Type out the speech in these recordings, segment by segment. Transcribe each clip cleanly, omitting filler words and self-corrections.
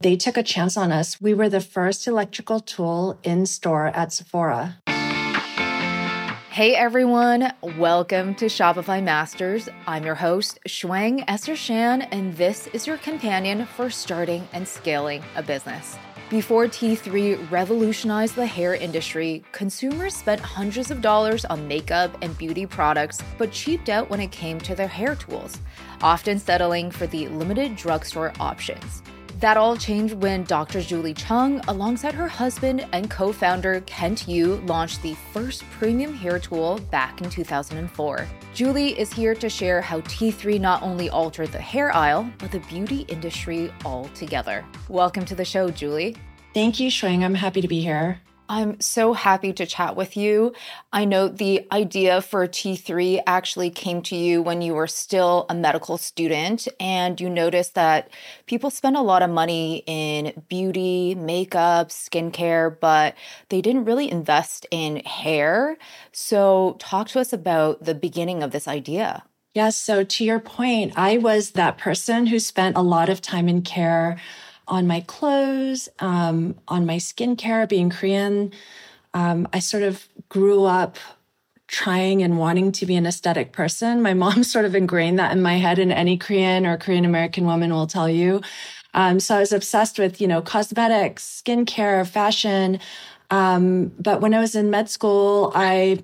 they took a chance on us. We were the first electrical tool in store at Sephora. Hey everyone, welcome to Shopify Masters. I'm your host, Shuang Esther Shan, and this is your companion for starting and scaling a business. Before T3 revolutionized the hair industry, consumers spent hundreds of dollars on makeup and beauty products, but cheaped out when it came to their hair tools, often settling for the limited drugstore options. That all changed when Dr. Julie Chung, alongside her husband and co-founder Kent Yu, launched the first premium hair tool back in 2004. Julie is here to share how T3 not only altered the hair aisle, but the beauty industry altogether. Welcome to the show, Julie. Thank you, Shuang. I'm happy to be here. I'm so happy to chat with you. I know the idea for T3 actually came to you when you were still a medical student, and you noticed that people spend a lot of money in beauty, makeup, skincare, but they didn't really invest in hair. So talk to us about the beginning of this idea. Yes, so to your point, I was that person who spent a lot of time in care on my clothes, on my skincare. Being Korean, I sort of grew up trying and wanting to be an aesthetic person. My mom sort of ingrained that in my head, and any Korean or Korean American woman will tell you. So I was obsessed with, cosmetics, skincare, fashion. But when I was in med school, I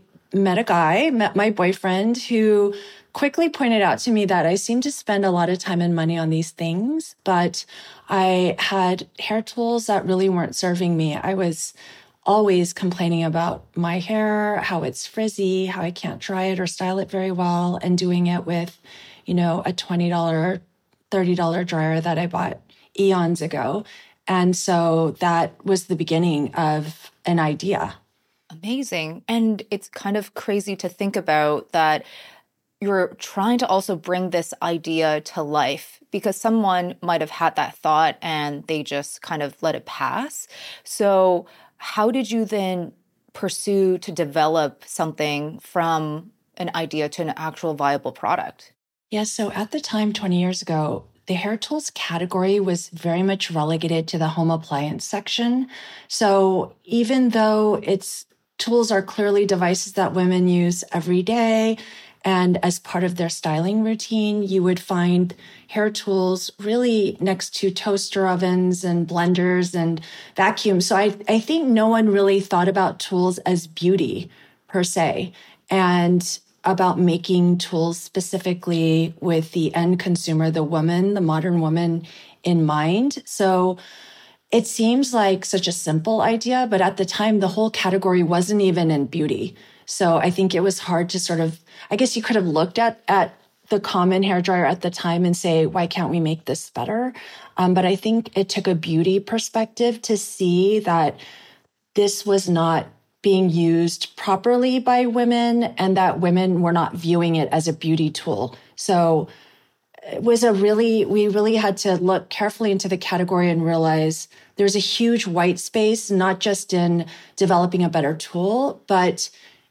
met my boyfriend, who quickly pointed out to me that I seemed to spend a lot of time and money on these things, but I had hair tools that really weren't serving me. I was always complaining about my hair, how it's frizzy, how I can't dry it or style it very well, and doing it with, a $20, $30 dryer that I bought eons ago. And so that was the beginning of an idea. Amazing. And it's kind of crazy to think about that you're trying to also bring this idea to life, because someone might have had that thought and they just kind of let it pass. So how did you then pursue to develop something from an idea to an actual viable product? Yes. So at the time, 20 years ago, the hair tools category was very much relegated to the home appliance section. So even though tools are clearly devices that women use every day, and as part of their styling routine, you would find hair tools really next to toaster ovens and blenders and vacuums. So I think no one really thought about tools as beauty per se, and about making tools specifically with the end consumer, the woman, the modern woman in mind. So it seems like such a simple idea, but at the time, the whole category wasn't even in beauty. So I think it was hard to I guess you could have looked at the common hairdryer at the time and say, why can't we make this better? But I think it took a beauty perspective to see that this was not being used properly by women, and that women were not viewing it as a beauty tool. So it was we really had to look carefully into the category and realize there's a huge white space, not just in developing a better tool, but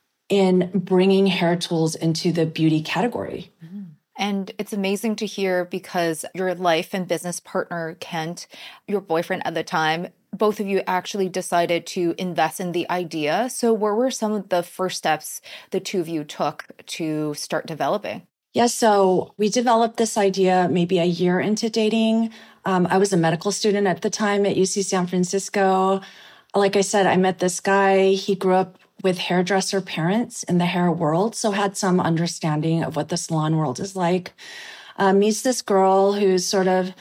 in bringing hair tools into the beauty category. And it's amazing to hear, because your life and business partner, Kent, your boyfriend at the time, both of you actually decided to invest in the idea. So what were some of the first steps the two of you took to start developing? Yeah, so we developed this idea maybe a year into dating. I was a medical student at the time at UC San Francisco. Like I said, I met this guy. He grew up with hairdresser parents in the hair world, so had some understanding of what the salon world is like. Meets this girl who's sort of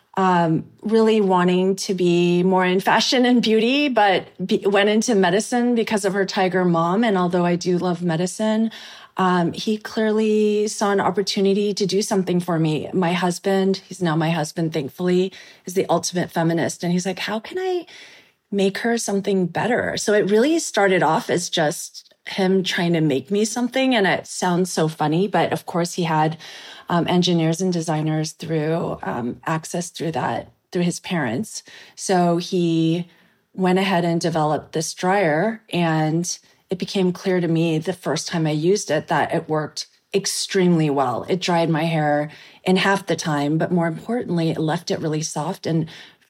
really wanting to be more in fashion and beauty, but went into medicine because of her tiger mom. And although I do love medicine, he clearly saw an opportunity to do something for me. My husband, he's now my husband, thankfully, is the ultimate feminist. And he's like, how can I make her something better? So it really started off as just him trying to make me something. And it sounds so funny, but of course he had engineers and designers through access through his parents. So he went ahead and developed this dryer, and it became clear to me the first time I used it that it worked extremely well. It dried my hair in half the time, but more importantly, it left it really soft and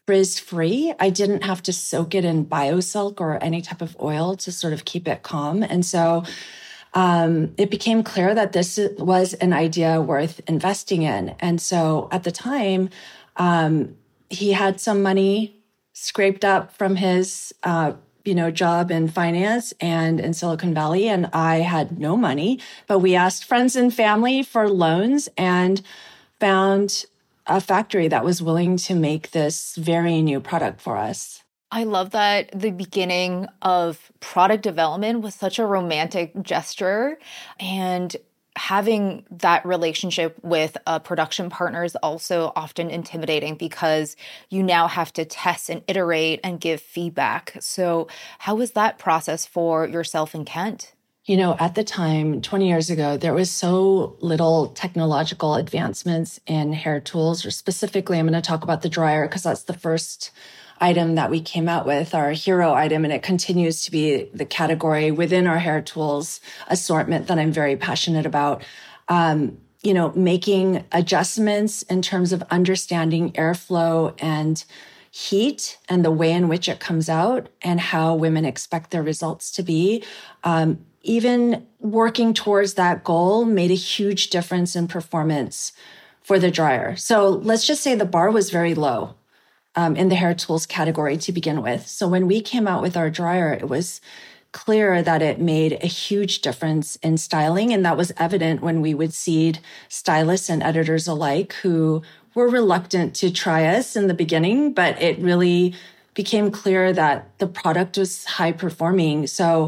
frizz-free. I didn't have to soak it in BioSilk or any type of oil to sort of keep it calm. And so it became clear that this was an idea worth investing in. And so at the time, he had some money scraped up from his job in finance and in Silicon Valley, and I had no money. But we asked friends and family for loans and found a factory that was willing to make this very new product for us. I love that the beginning of product development was such a romantic gesture, and having that relationship with a production partner is also often intimidating because you now have to test and iterate and give feedback. So how was that process for yourself and Kent? At the time, 20 years ago, there was so little technological advancements in hair tools, or specifically, I'm going to talk about the dryer because that's the first item that we came out with, our hero item, and it continues to be the category within our hair tools assortment that I'm very passionate about. Making adjustments in terms of understanding airflow and heat and the way in which it comes out and how women expect their results to be. Even working towards that goal made a huge difference in performance for the dryer. So let's just say the bar was very low in the hair tools category to begin with. So when we came out with our dryer, it was clear that it made a huge difference in styling. And that was evident when we would seed stylists and editors alike who were reluctant to try us in the beginning, but it really became clear that the product was high performing. So,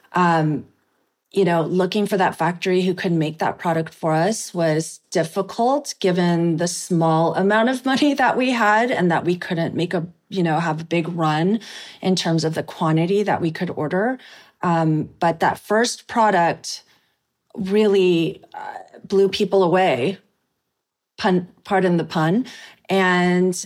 looking for that factory who could make that product for us was difficult given the small amount of money that we had and that we couldn't have a big run in terms of the quantity that we could order. But that first product really blew people away, pardon the pun. And,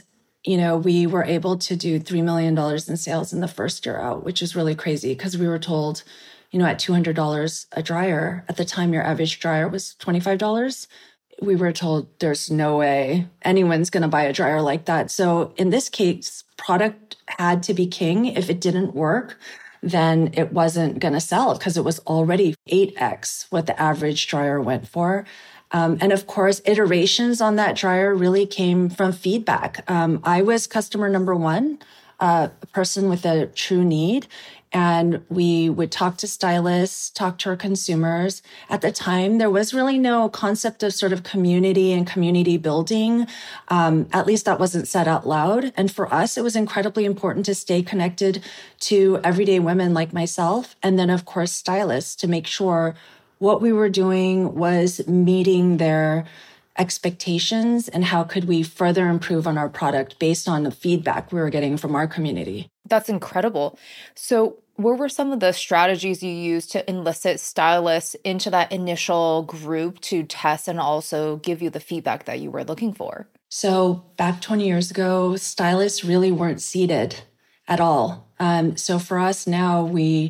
we were able to do $3 million in sales in the first year out, which is really crazy because we were told, at $200 a dryer, at the time your average dryer was $25. We were told there's no way anyone's going to buy a dryer like that. So in this case, product had to be king. If it didn't work, then it wasn't going to sell because it was already 8x what the average dryer went for. And of course, iterations on that dryer really came from feedback. I was customer number one, a person with a true need. And we would talk to stylists, talk to our consumers. At the time, there was really no concept of sort of community and community building. At least that wasn't said out loud. And for us, it was incredibly important to stay connected to everyday women like myself. And then, of course, stylists to make sure what we were doing was meeting their expectations and how could we further improve on our product based on the feedback we were getting from our community. That's incredible. So what were some of the strategies you used to elicit stylists into that initial group to test and also give you the feedback that you were looking for? So back 20 years ago, stylists really weren't seated at all. So for us now,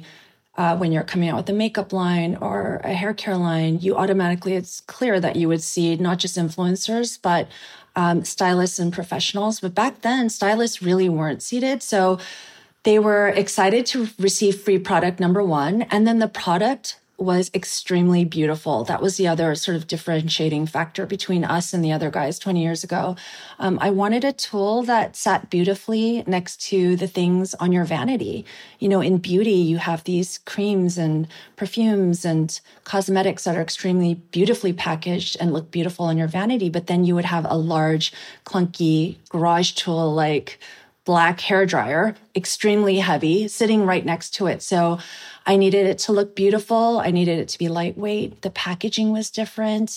when you're coming out with a makeup line or a hair care line, it's clear that you would see not just influencers, but stylists and professionals. But back then, stylists really weren't seated. So they were excited to receive free product, number one. And then the product was extremely beautiful. That was the other sort of differentiating factor between us and the other guys 20 years ago. I wanted a tool that sat beautifully next to the things on your vanity. In beauty, you have these creams and perfumes and cosmetics that are extremely beautifully packaged and look beautiful on your vanity. But then you would have a large, clunky garage tool like black hairdryer, extremely heavy, sitting right next to it. So I needed it to look beautiful. I needed it to be lightweight. The packaging was different.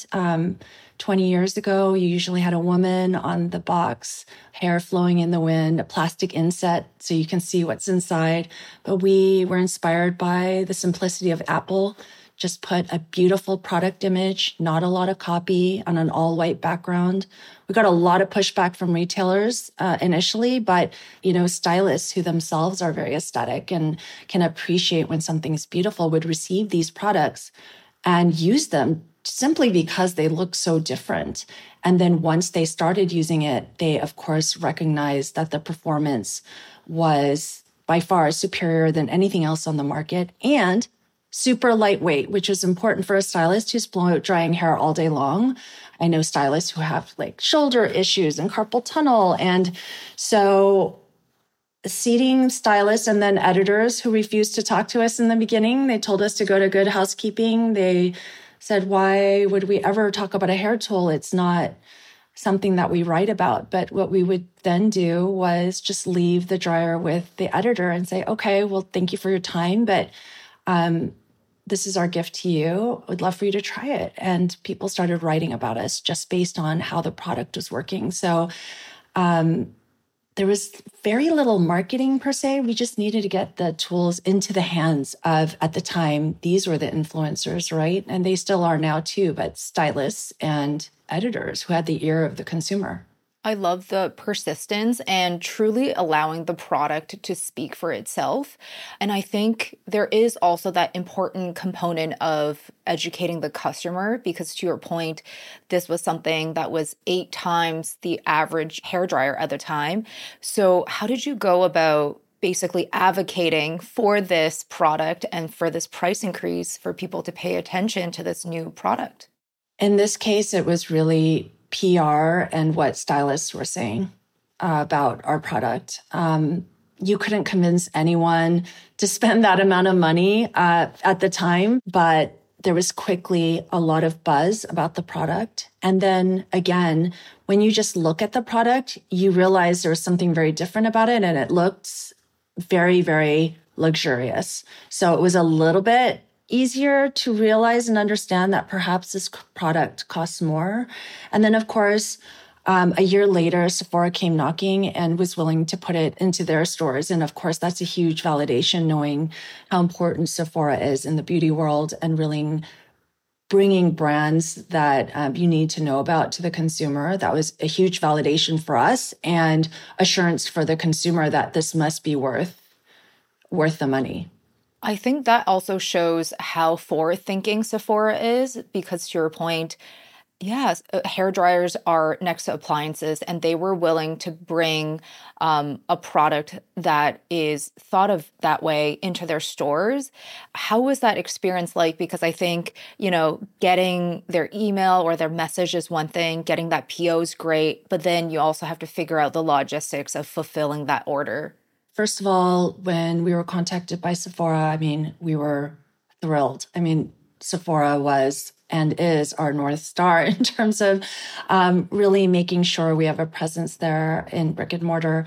20 years ago, you usually had a woman on the box, hair flowing in the wind, a plastic inset so you can see what's inside. But we were inspired by the simplicity of Apple. Just put a beautiful product image, not a lot of copy, on an all-white background. We got a lot of pushback from retailers initially, but stylists who themselves are very aesthetic and can appreciate when something is beautiful would receive these products and use them simply because they look so different. And then once they started using it, they, of course, recognized that the performance was by far superior than anything else on the market and super lightweight, which is important for a stylist who's blow drying hair all day long. I know stylists who have like shoulder issues and carpal tunnel. And so seating stylists and then editors who refused to talk to us in the beginning, they told us to go to Good Housekeeping. They said, why would we ever talk about a hair tool? It's not something that we write about. But what we would then do was just leave the dryer with the editor and say, okay, well, thank you for your time, but this is our gift to you. We'd love for you to try it. And people started writing about us just based on how the product was working. So there was very little marketing per se. We just needed to get the tools into the hands of, at the time, these were the influencers, right? And they still are now too, but stylists and editors who had the ear of the consumer. I love the persistence and truly allowing the product to speak for itself. And I think there is also that important component of educating the customer, because to your point, this was something that was 8 times the average hairdryer at the time. So how did you go about basically advocating for this product and for this price increase for people to pay attention to this new product? In this case, it was really PR and what stylists were saying about our product. You couldn't convince anyone to spend that amount of money at the time, but there was quickly a lot of buzz about the product. And then again, when you just look at the product, you realize there was something very different about it, and it looked very, very luxurious. So it was a little bit easier to realize and understand that perhaps this product costs more. And then, of course, a year later, Sephora came knocking and was willing to put it into their stores. And of course, that's a huge validation, knowing how important Sephora is in the beauty world and really bringing brands that you need to know about to the consumer. That was a huge validation for us and assurance for the consumer that this must be worth the money. I think that also shows how forward-thinking Sephora is, because to your point, yes, hair dryers are next to appliances, and they were willing to bring a product that is thought of that way into their stores. How was that experience like? Because I think, getting their email or their message is one thing, getting that PO is great, but then you also have to figure out the logistics of fulfilling that order. First of all, when we were contacted by Sephora, we were thrilled. Sephora was and is our North Star in terms of really making sure we have a presence there in brick and mortar.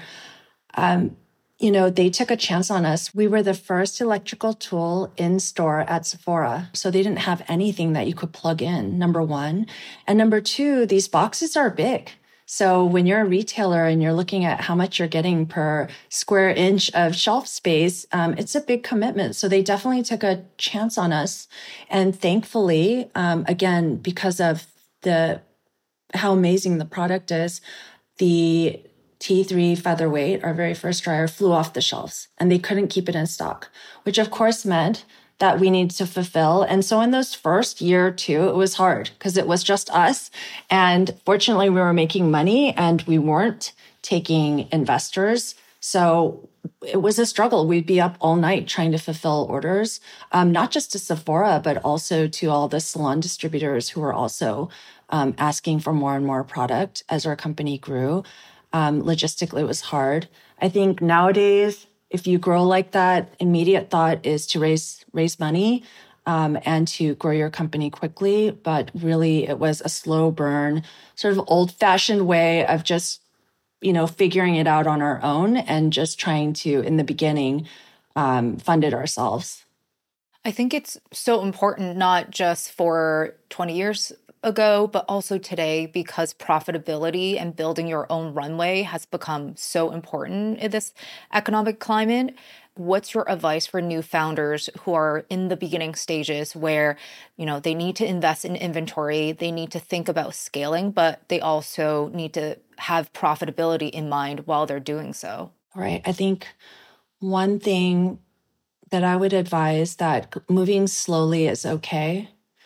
They took a chance on us. We were the first electrical tool in store at Sephora. So they didn't have anything that you could plug in, number one. And number two, these boxes are big. So when you're a retailer and you're looking at how much you're getting per square inch of shelf space, it's a big commitment. So they definitely took a chance on us. And thankfully, again, because of how amazing the product is, the T3 Featherweight, our very first dryer, flew off the shelves and they couldn't keep it in stock, which of course meant that we need to fulfill. And so in those first year or two, it was hard because it was just us. And fortunately, we were making money and we weren't taking investors. So it was a struggle. We'd be up all night trying to fulfill orders, not just to Sephora, but also to all the salon distributors who were also asking for more and more product as our company grew. Logistically, it was hard. I think nowadays, if you grow like that, immediate thought is to raise money and to grow your company quickly. But really, it was a slow burn, sort of old-fashioned way of just, figuring it out on our own and just trying to, in the beginning, fund it ourselves. I think it's so important, not just for 20 years ago, but also today, because profitability and building your own runway has become so important in this economic climate. What's your advice for new founders who are in the beginning stages where, they need to invest in inventory, they need to think about scaling, but they also need to have profitability in mind while they're doing so? Right. I think one thing that I would advise, that moving slowly is okay.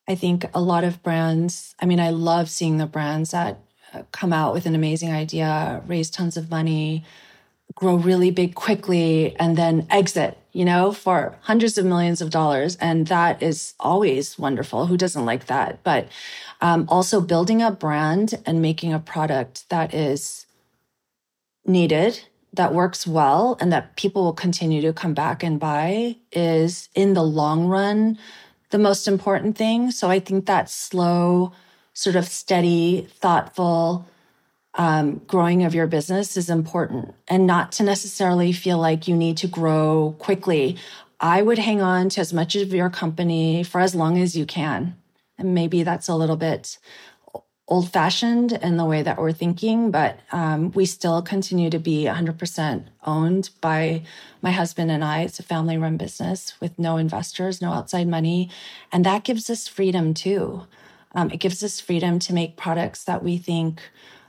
I think a lot of brands, I mean, I love seeing the brands that come out with an amazing idea, raise tons of money, grow really big quickly, and then exit, for hundreds of millions of dollars. And that is always wonderful. Who doesn't like that? But also building a brand and making a product that is needed, that works well, and that people will continue to come back and buy is, in the long run, the most important thing. So I think that slow, sort of steady, thoughtful growing of your business is important, and not to necessarily feel like you need to grow quickly. I would hang on to as much of your company for as long as you can. And maybe that's a little bit old-fashioned in the way that we're thinking, but we still continue to be 100% owned by my husband and I. It's a family-run business with no investors, no outside money. And that gives us freedom too. It gives us freedom to make products that we think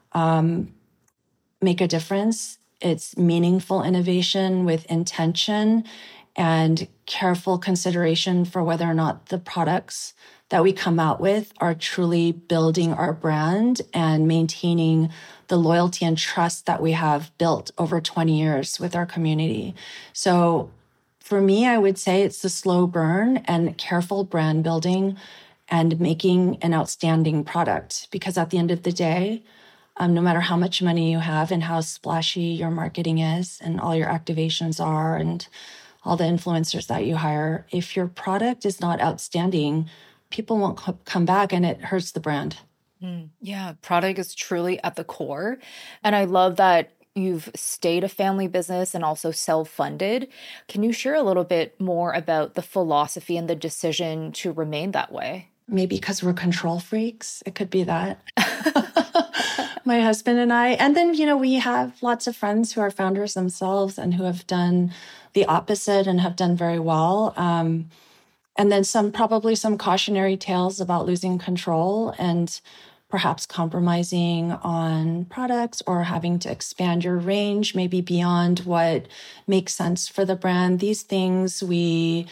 make a difference. It's meaningful innovation with intention and careful consideration for whether or not the products that we come out with are truly building our brand and maintaining the loyalty and trust that we have built over 20 years with our community. So for me, I would say it's the slow burn and careful brand building and making an outstanding product. Because at the end of the day, no matter how much money you have and how splashy your marketing is and all your activations are and all the influencers that you hire, if your product is not outstanding, people won't come back, and it hurts the brand. Yeah, product is truly at the core. And I love that you've stayed a family business and also self-funded. Can you share a little bit more about the philosophy and the decision to remain that way? Maybe because we're control freaks. It could be that. My husband and I. And then, we have lots of friends who are founders themselves and who have done the opposite and have done very well. And then probably some cautionary tales about losing control and perhaps compromising on products or having to expand your range, maybe beyond what makes sense for the brand. These things we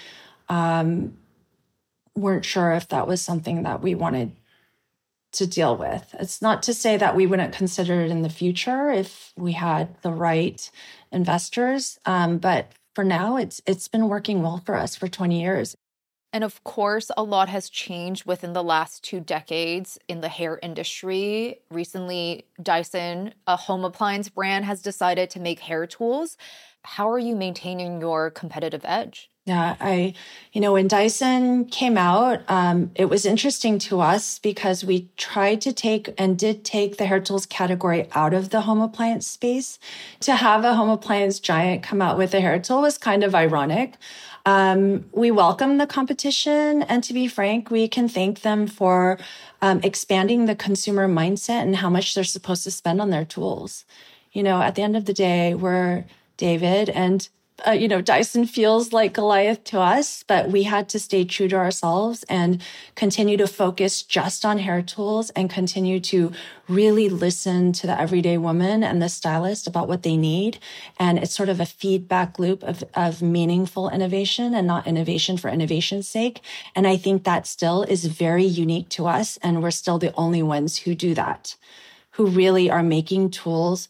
weren't sure if that was something that we wanted to deal with. It's not to say that we wouldn't consider it in the future if we had the right investors. But for now, it's been working well for us for 20 years. And of course, a lot has changed within the last 2 decades in the hair industry. Recently, Dyson, a home appliance brand, has decided to make hair tools. How are you maintaining your competitive edge? Yeah, when Dyson came out, it was interesting to us because we tried to take the hair tools category out of the home appliance space. To have a home appliance giant come out with a hair tool was kind of ironic. We welcome the competition, and to be frank, we can thank them for expanding the consumer mindset and how much they're supposed to spend on their tools. At the end of the day, we're David, and Dyson feels like Goliath to us, but we had to stay true to ourselves and continue to focus just on hair tools and continue to really listen to the everyday woman and the stylist about what they need. And it's sort of a feedback loop of meaningful innovation and not innovation for innovation's sake. And I think that still is very unique to us. And we're still the only ones who do that, who really are making tools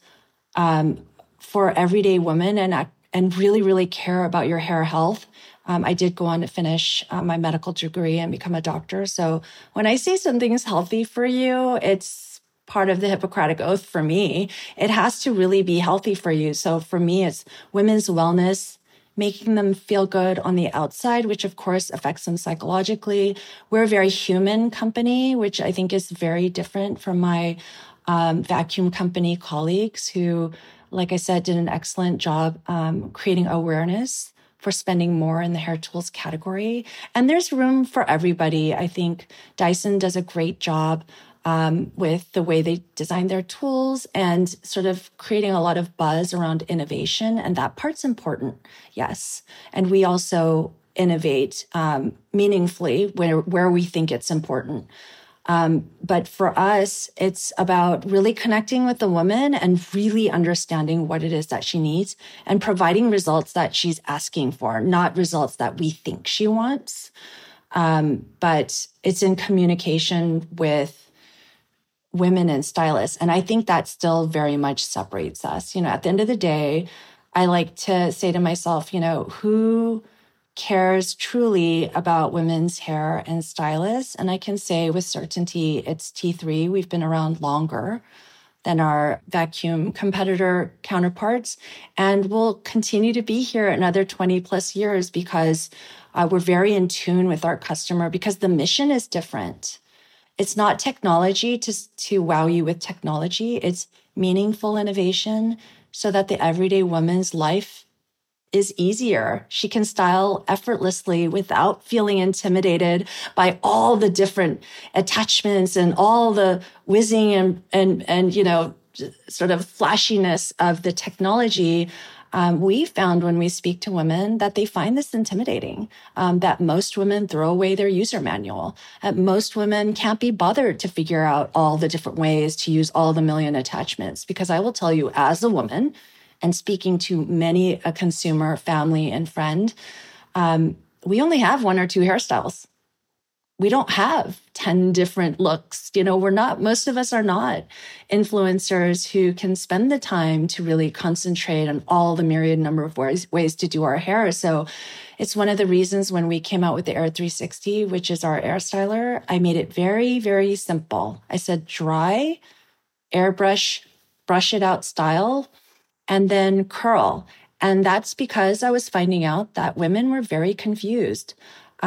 for everyday women and really, really care about your hair health. I did go on to finish my medical degree and become a doctor. So when I say something's healthy for you, it's part of the Hippocratic Oath for me. It has to really be healthy for you. So for me, it's women's wellness, making them feel good on the outside, which of course affects them psychologically. We're a very human company, which I think is very different from my vacuum company colleagues who, like I said, did an excellent job creating awareness for spending more in the hair tools category. And there's room for everybody. I think Dyson does a great job with the way they design their tools and sort of creating a lot of buzz around innovation. And that part's important, yes. And we also innovate meaningfully where we think it's important. But for us, it's about really connecting with the woman and really understanding what it is that she needs and providing results that she's asking for, not results that we think she wants. But it's in communication with women and stylists. And I think that still very much separates us. At the end of the day, I like to say to myself, who cares truly about women's hair and stylists? And I can say with certainty it's T3. We've been around longer than our vacuum competitor counterparts. And we'll continue to be here another 20 plus years because we're very in tune with our customer, because the mission is different. It's not technology to wow you with technology. It's meaningful innovation so that the everyday woman's life is easier. She can style effortlessly without feeling intimidated by all the different attachments and all the whizzing and sort of flashiness of the technology. We found when we speak to women that they find this intimidating, that most women throw away their user manual. Most women can't be bothered to figure out all the different ways to use all the million attachments. Because I will tell you, as a woman, and speaking to many a consumer, family, and friend, we only have 1 or 2 hairstyles. We don't have 10 different looks. Most of us are not influencers who can spend the time to really concentrate on all the myriad number of ways to do our hair. So it's one of the reasons when we came out with the Air 360, which is our air styler, I made it very, very simple. I said, dry, airbrush, brush it out style, and then curl. And that's because I was finding out that women were very confused.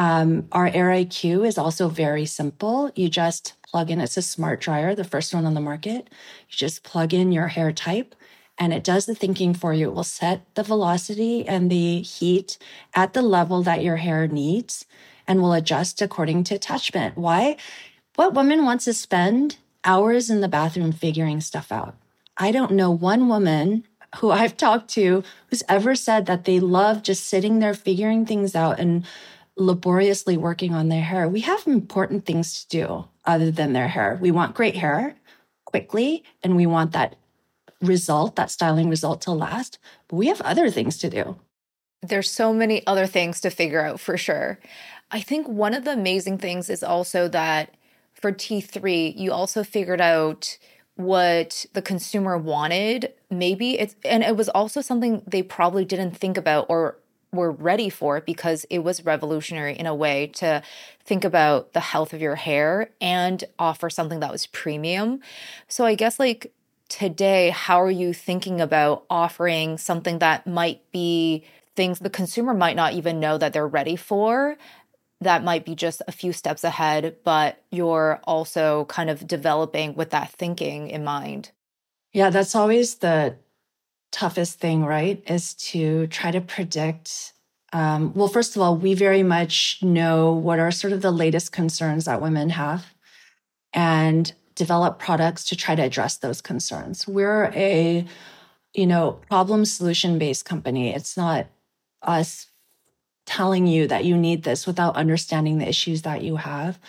Our Air IQ is also very simple. You just plug in, it's a smart dryer, the first one on the market. You just plug in your hair type and it does the thinking for you. It will set the velocity and the heat at the level that your hair needs and will adjust according to attachment. Why? What woman wants to spend hours in the bathroom figuring stuff out? I don't know one woman who I've talked to who's ever said that they love just sitting there figuring things out and laboriously working on their hair. We have important things to do other than their hair. We want great hair quickly, and we want that result, that styling result to last. But we have other things to do. There's so many other things to figure out for sure. I think one of the amazing things is also that for T3, you also figured out what the consumer wanted. And it was also something they probably didn't think about or were ready for it, because it was revolutionary in a way to think about the health of your hair and offer something that was premium. So I guess today, how are you thinking about offering something that might be things the consumer might not even know that they're ready for, that might be just a few steps ahead, but you're also kind of developing with that thinking in mind? Yeah, that's always the toughest thing, right? Is to try to predict. Well, first of all, we very much know what are sort of the latest concerns that women have and develop products to try to address those concerns. We're a, problem solution-based company. It's not us telling you that you need this without understanding the issues that you have.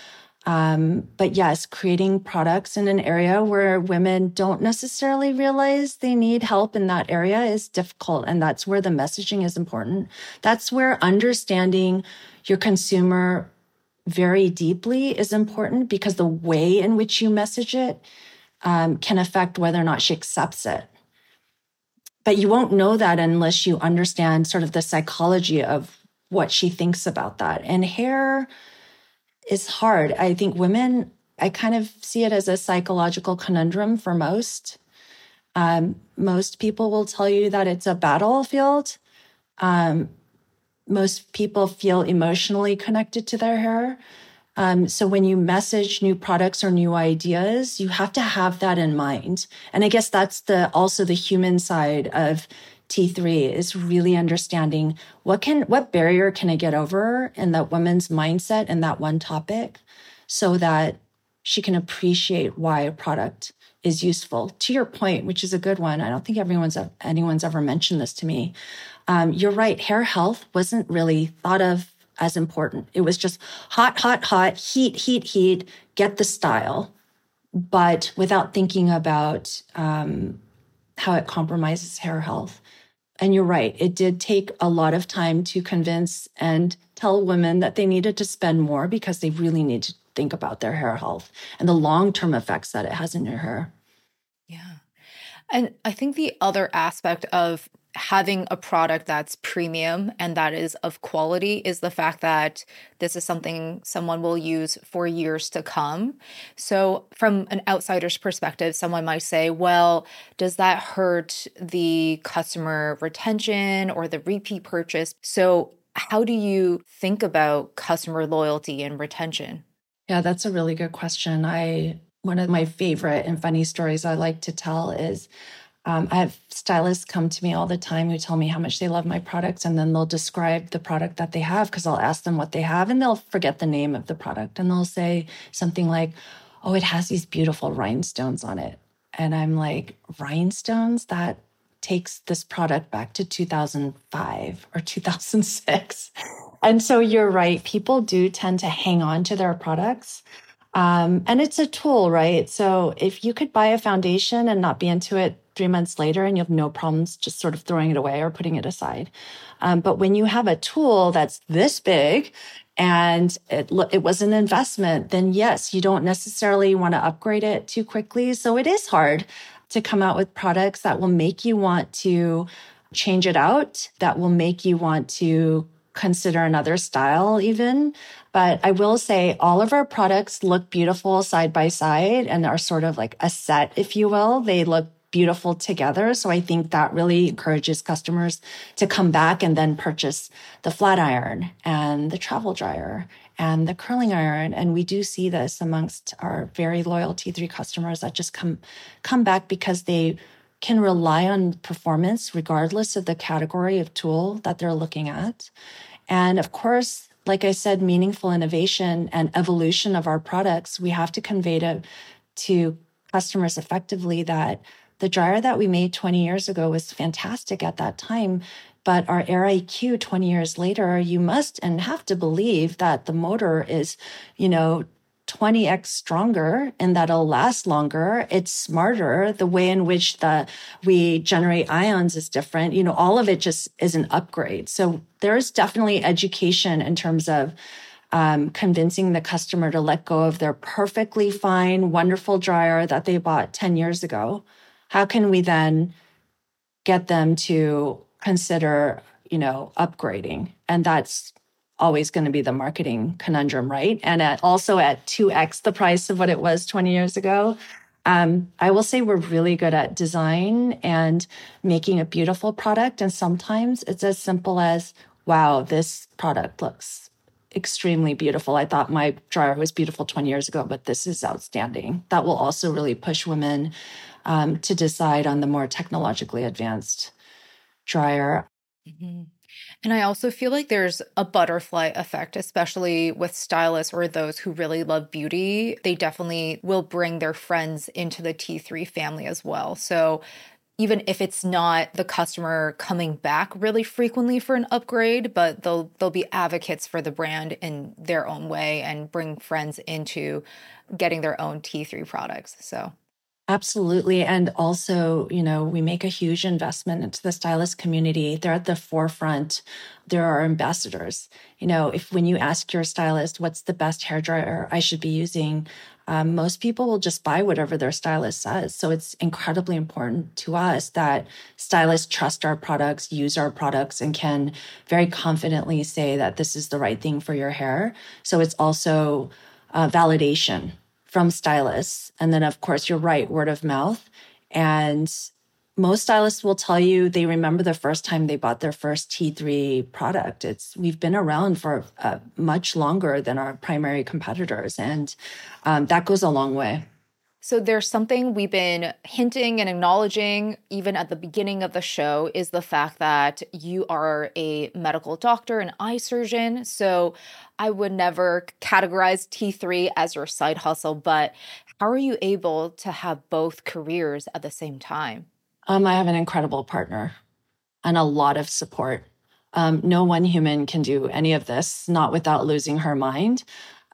But yes, creating products in an area where women don't necessarily realize they need help in that area is difficult. And that's where the messaging is important. That's where understanding your consumer very deeply is important, because the way in which you message it can affect whether or not she accepts it. But you won't know that unless you understand sort of the psychology of what she thinks about that. And hair is hard. I think women, I kind of see it as a psychological conundrum for most. Most people will tell you that it's a battlefield. Most people feel emotionally connected to their hair. So when you message new products or new ideas, you have to have that in mind. And I guess that's also the human side of T3, is really understanding what barrier can I get over in that woman's mindset and that one topic, so that she can appreciate why a product is useful. To your point, which is a good one, I don't think anyone's ever mentioned this to me. You're right. Hair health wasn't really thought of as important. It was just hot, heat, get the style, but without thinking about how it compromises hair health. And you're right. It did take a lot of time to convince and tell women that they needed to spend more because they really need to think about their hair health and the long-term effects that it has in your hair. Yeah. And I think the other aspect of having a product that's premium and that is of quality is the fact that this is something someone will use for years to come. So from an outsider's perspective, someone might say, well, does that hurt the customer retention or the repeat purchase? So how do you think about customer loyalty and retention? Yeah, that's a really good question. One of my favorite and funny stories I like to tell is I have stylists come to me all the time who tell me how much they love my products, and then they'll describe the product that they have because I'll ask them what they have and they'll forget the name of the product. And they'll say something like, oh, it has these beautiful rhinestones on it. And I'm like, rhinestones? That takes this product back to 2005 or 2006. And so you're right. People do tend to hang on to their products. And it's a tool, right? So if you could buy a foundation and not be into it 3 months later and you have no problems just sort of throwing it away or putting it aside. But when you have a tool that's this big and it was an investment, then yes, you don't necessarily want to upgrade it too quickly. So it is hard to come out with products that will make you want to change it out, that will make you want to consider another style even. But I will say all of our products look beautiful side by side and are sort of like a set, if you will. They look beautiful together. So I think that really encourages customers to come back and then purchase the flat iron and the travel dryer and the curling iron. And we do see this amongst our very loyal T3 customers that just come back because they can rely on performance regardless of the category of tool that they're looking at. And of course, like I said, meaningful innovation and evolution of our products, we have to convey to customers effectively that the dryer that we made 20 years ago was fantastic at that time. But our Air IQ 20 years later, you must and have to believe that the motor is, 20x stronger and that'll last longer. It's smarter. The way in which we generate ions is different. All of it just is an upgrade. So there's definitely education in terms of convincing the customer to let go of their perfectly fine, wonderful dryer that they bought 10 years ago. How can we then get them to consider, upgrading? And that's always going to be the marketing conundrum, right? And also at 2x the price of what it was 20 years ago. I will say we're really good at design and making a beautiful product. And sometimes it's as simple as, wow, this product looks extremely beautiful. I thought my dryer was beautiful 20 years ago, but this is outstanding. That will also really push women to decide on the more technologically advanced dryer. Mm-hmm. And I also feel like there's a butterfly effect, especially with stylists or those who really love beauty. They definitely will bring their friends into the T3 family as well. So even if it's not the customer coming back really frequently for an upgrade, but they'll be advocates for the brand in their own way and bring friends into getting their own T3 products. So absolutely. And also, we make a huge investment into the stylist community. They're at the forefront. They're our ambassadors. When you ask your stylist, what's the best hairdryer I should be using? Most people will just buy whatever their stylist says. So it's incredibly important to us that stylists trust our products, use our products, and can very confidently say that this is the right thing for your hair. So it's also validation from stylists. And then, of course, you're right, word of mouth. And most stylists will tell you they remember the first time they bought their first T3 product. We've been around for much longer than our primary competitors. And that goes a long way. So there's something we've been hinting and acknowledging even at the beginning of the show is the fact that you are a medical doctor, an eye surgeon. So I would never categorize T3 as your side hustle, but how are you able to have both careers at the same time? I have an incredible partner and a lot of support. No one human can do any of this, not without losing her mind.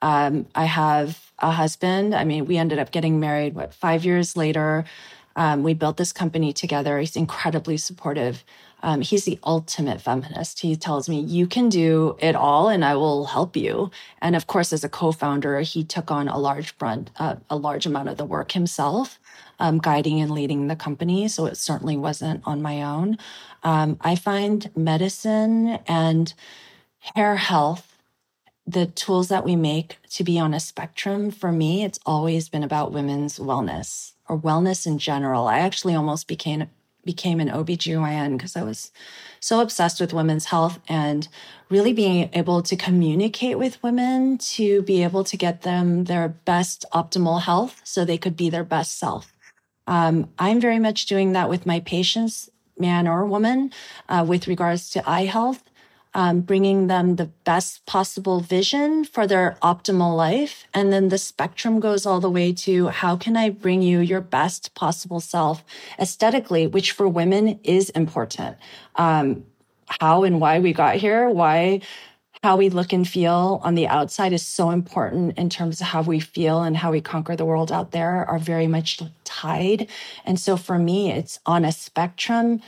I have a husband. We ended up getting married, 5 years later. We built this company together. He's incredibly supportive. He's the ultimate feminist. He tells me, you can do it all and I will help you. And of course, as a co-founder, he took on a large amount of the work himself, guiding and leading the company. So it certainly wasn't on my own. I find medicine and hair health, the tools that we make, to be on a spectrum. For me, it's always been about women's wellness or wellness in general. I actually almost became an OBGYN because I was so obsessed with women's health and really being able to communicate with women to be able to get them their best optimal health so they could be their best self. I'm very much doing that with my patients, man or woman, with regards to eye health. Bringing them the best possible vision for their optimal life. And then the spectrum goes all the way to how can I bring you your best possible self aesthetically, which for women is important. How and why we got here, how we look and feel on the outside is so important in terms of how we feel and how we conquer the world out there are very much tied. And so for me, it's on a spectrum.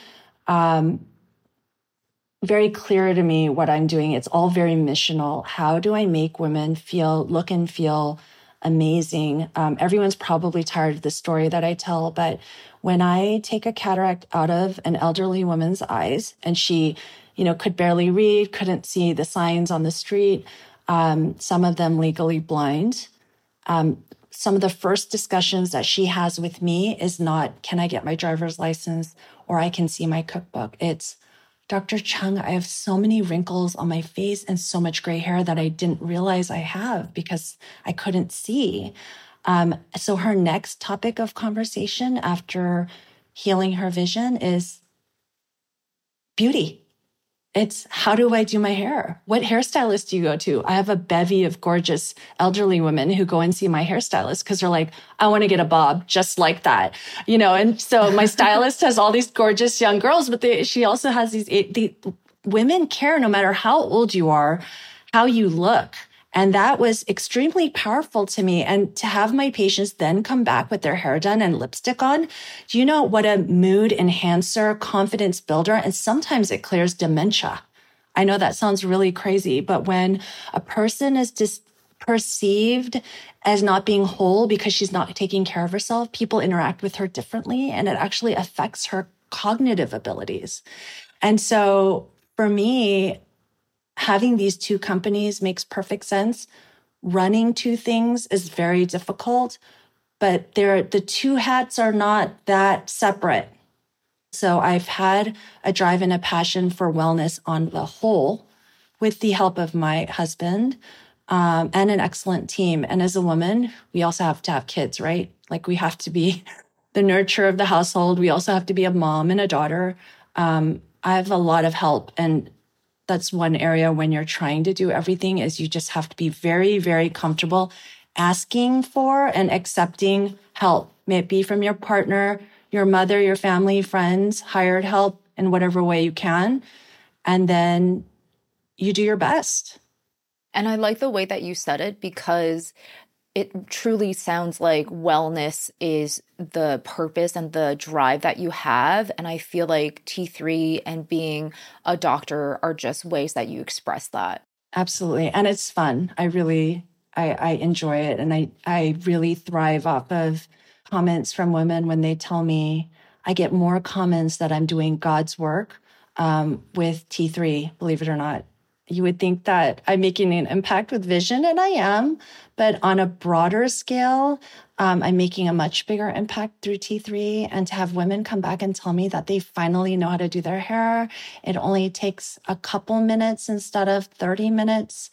Very clear to me what I'm doing. It's all very missional. How do I make women look and feel amazing? Everyone's probably tired of the story that I tell, but when I take a cataract out of an elderly woman's eyes and she, could barely read, couldn't see the signs on the street, some of them legally blind, some of the first discussions that she has with me is not, can I get my driver's license or I can see my cookbook? It's, Dr. Chung, I have so many wrinkles on my face and so much gray hair that I didn't realize I have because I couldn't see. So her next topic of conversation after healing her vision is beauty. It's how do I do my hair? What hairstylist do you go to? I have a bevy of gorgeous elderly women who go and see my hairstylist because they're like, I want to get a bob just like that, And so my stylist has all these gorgeous young girls, but she also has the women care no matter how old you are, how you look. And that was extremely powerful to me. And to have my patients then come back with their hair done and lipstick on, do you know what a mood enhancer, confidence builder, and sometimes it clears dementia. I know that sounds really crazy, but when a person is perceived as not being whole because she's not taking care of herself, people interact with her differently, and it actually affects her cognitive abilities. And so for me, having these two companies makes perfect sense. Running two things is very difficult, but the two hats are not that separate. So I've had a drive and a passion for wellness on the whole with the help of my husband and an excellent team. And as a woman, we also have to have kids, right? Like we have to be the nurturer of the household. We also have to be a mom and a daughter. I have a lot of help, and that's one area when you're trying to do everything is you just have to be very, very comfortable asking for and accepting help. May it be from your partner, your mother, your family, friends, hired help in whatever way you can. And then you do your best. And I like the way that you said it because it truly sounds like wellness is the purpose and the drive that you have. And I feel like T3 and being a doctor are just ways that you express that. Absolutely. And it's fun. I enjoy it. And I really thrive off of comments from women when they tell me I get more comments that I'm doing God's work with T3, believe it or not. You would think that I'm making an impact with vision, and I am, but on a broader scale, I'm making a much bigger impact through T3. And to have women come back and tell me that they finally know how to do their hair, it only takes a couple minutes instead of 30 minutes,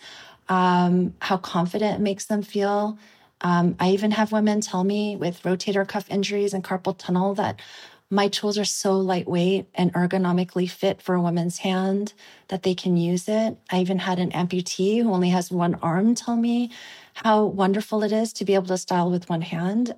how confident it makes them feel. I even have women tell me with rotator cuff injuries and carpal tunnel that my tools are so lightweight and ergonomically fit for a woman's hand that they can use it. I even had an amputee who only has one arm tell me how wonderful it is to be able to style with one hand.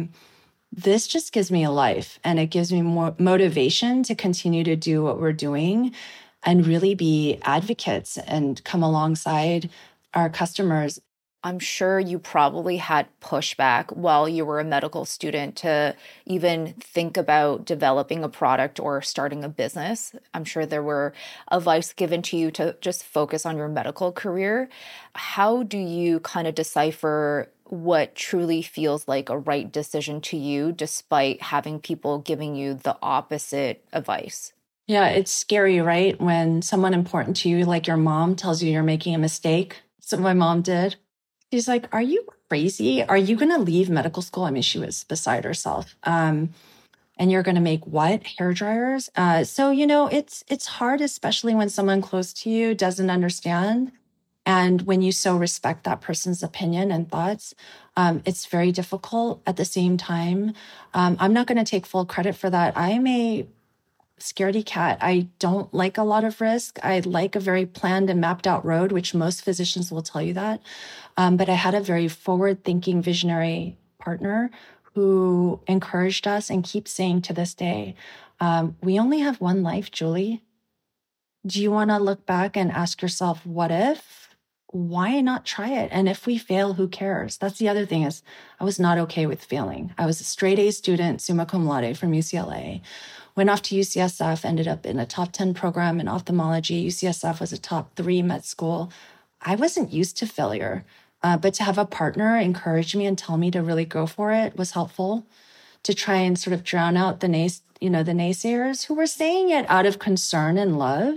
This just gives me a life, and it gives me more motivation to continue to do what we're doing and really be advocates and come alongside our customers. I'm sure you probably had pushback while you were a medical student to even think about developing a product or starting a business. I'm sure there were advice given to you to just focus on your medical career. How do you kind of decipher what truly feels like a right decision to you, despite having people giving you the opposite advice? Yeah, it's scary, right? When someone important to you, like your mom, tells you you're making a mistake. So my mom did. She's like, "Are you crazy? Are you going to leave medical school?" I mean, she was beside herself. And you're going to make what? Hair dryers? So, it's hard, especially when someone close to you doesn't understand. And when you so respect that person's opinion and thoughts, it's very difficult. At the same time, I'm not going to take full credit for that. I am a scaredy cat. I don't like a lot of risk. I like a very planned and mapped out road, which most physicians will tell you that. But I had a very forward thinking, visionary partner who encouraged us and keeps saying to this day, we only have one life, Julie. Do you want to look back and ask yourself, what if? Why not try it? And if we fail, who cares? That's the other thing is I was not okay with failing. I was a straight A student, summa cum laude from UCLA. Went off to UCSF, ended up in a top 10 program in ophthalmology. UCSF was a top 3 med school. I wasn't used to failure, but to have a partner encourage me and tell me to really go for it was helpful. To try and sort of drown out the naysayers who were saying it out of concern and love.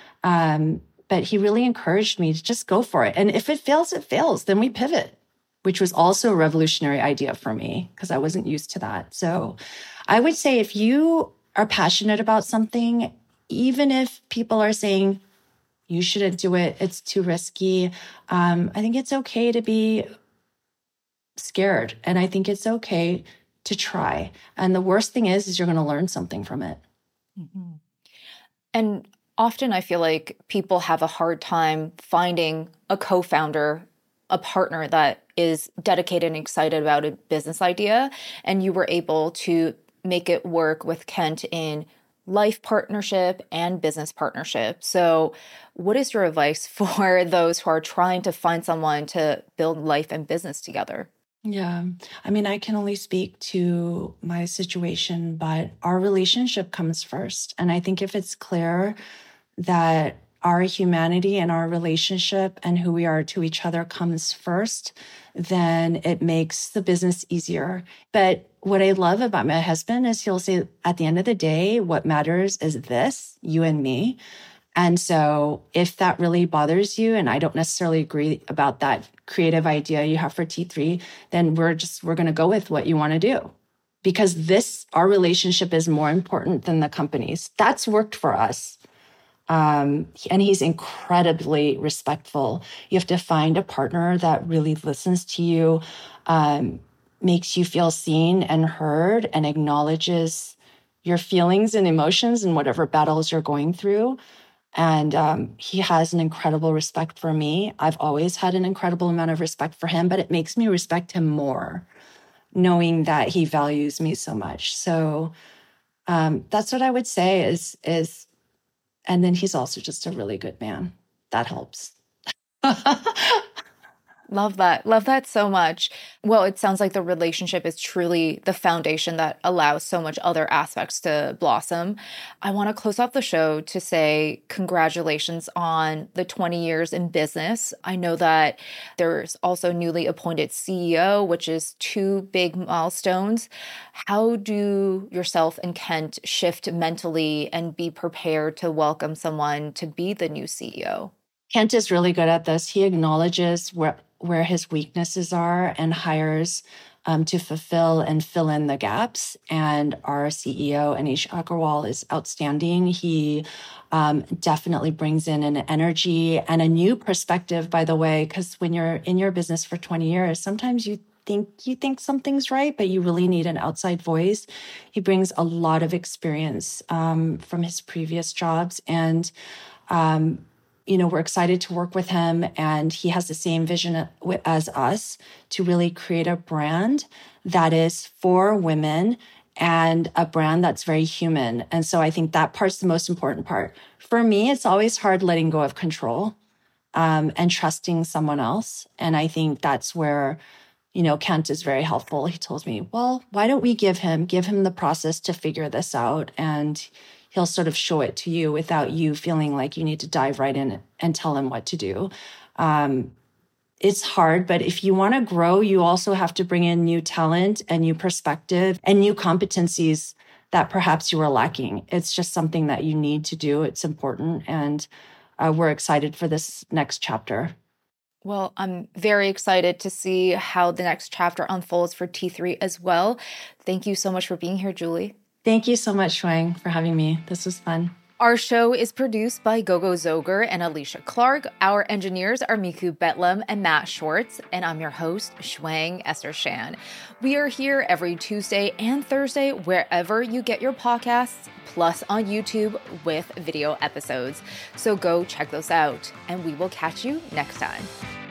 But he really encouraged me to just go for it. And if it fails, it fails. Then we pivot, which was also a revolutionary idea for me because I wasn't used to that. So I would say if you are passionate about something, even if people are saying you shouldn't do it, it's too risky, I think it's okay to be scared. And I think it's okay to try. And the worst thing is you're going to learn something from it. Mm-hmm. And often I feel like people have a hard time finding a co-founder, a partner that is dedicated and excited about a business idea. And you were able to make it work with Kent in life partnership and business partnership. So what is your advice for those who are trying to find someone to build life and business together? Yeah. I mean, I can only speak to my situation, but our relationship comes first. And I think if it's clear that our humanity and our relationship and who we are to each other comes first, then it makes the business easier. But what I love about my husband is he'll say, at the end of the day, what matters is this, you and me. And so if that really bothers you, and I don't necessarily agree about that creative idea you have for T3, then we're going to go with what you want to do. Because our relationship is more important than the company's. That's worked for us. And he's incredibly respectful. You have to find a partner that really listens to you, makes you feel seen and heard, and acknowledges your feelings and emotions and whatever battles you're going through. And he has an incredible respect for me. I've always had an incredible amount of respect for him, but it makes me respect him more, knowing that he values me so much. So that's what I would say is, and then he's also just a really good man. That helps. Love that. Love that so much. Well, it sounds like the relationship is truly the foundation that allows so much other aspects to blossom. I want to close off the show to say congratulations on the 20 years in business. I know that there's also newly appointed CEO, which is 2 big milestones. How do yourself and Kent shift mentally and be prepared to welcome someone to be the new CEO? Kent is really good at this. He acknowledges where his weaknesses are and hires to fulfill and fill in the gaps. And our CEO, Anish Agarwal, is outstanding. He definitely brings in an energy and a new perspective, by the way, because when you're in your business for 20 years, sometimes you think something's right, but you really need an outside voice. He brings a lot of experience from his previous jobs. And we're excited to work with him, and he has the same vision as us to really create a brand that is for women and a brand that's very human. And so I think that part's the most important part. For me, it's always hard letting go of control. and trusting someone else. And I think that's where, Kent is very helpful. He tells me, well, why don't we give him the process to figure this out, and he'll sort of show it to you without you feeling like you need to dive right in and tell him what to do. It's hard, but if you want to grow, you also have to bring in new talent and new perspective and new competencies that perhaps you were lacking. It's just something that you need to do. It's important. And we're excited for this next chapter. Well, I'm very excited to see how the next chapter unfolds for T3 as well. Thank you so much for being here, Julie. Thank you so much, Shuang, for having me. This was fun. Our show is produced by Gogo Zoger and Alicia Clark. Our engineers are Miku Betlam and Matt Schwartz, and I'm your host, Shuang Esther Shan. We are here every Tuesday and Thursday, wherever you get your podcasts, plus on YouTube with video episodes. So go check those out, and we will catch you next time.